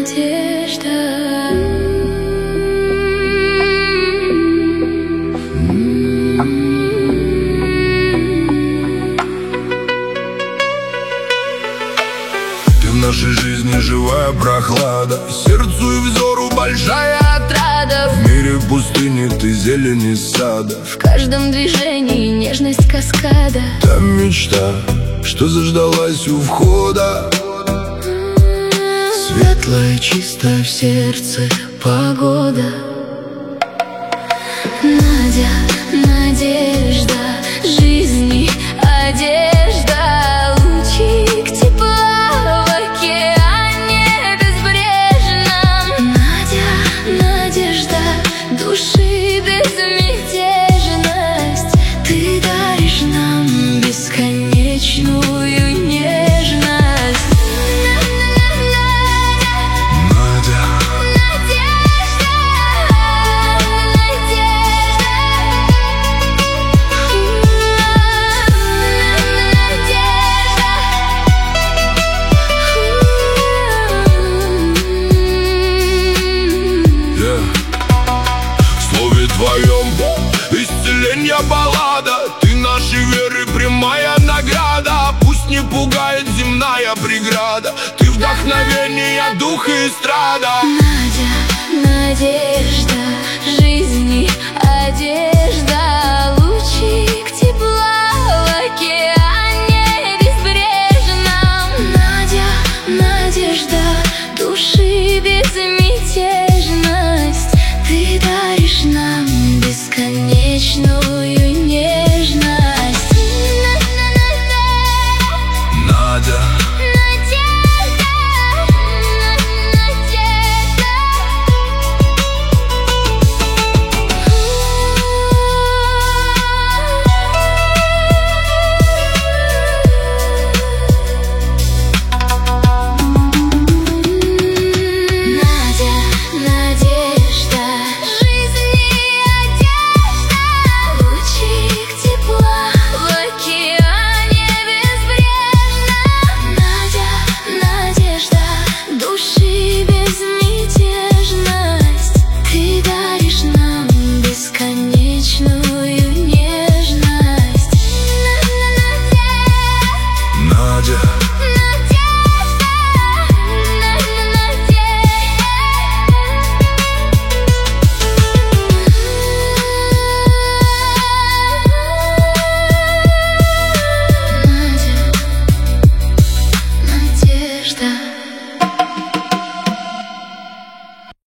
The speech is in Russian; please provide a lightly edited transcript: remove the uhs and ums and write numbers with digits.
надежда. Ты в нашей жизни живая прохлада, сердцу и взору большая Отрада в мире пустыни, ты зелень из сада. в каждом движении нежность каскада. Та мечта, что заждалась у входа, Светлая, чистая в сердце погода. Надя, надежда жизни, одежда, лучик тепла в океане безбрежном. Надя, надежда души безмятежность, ты даришь нам бесконечную нежность. В слове твоем исцеление баллада, ты нашей веры прямая награда. Пусть не пугает земная преграда, ты вдохновение, дух и эстрада. Надя, надежда жизни, одежда.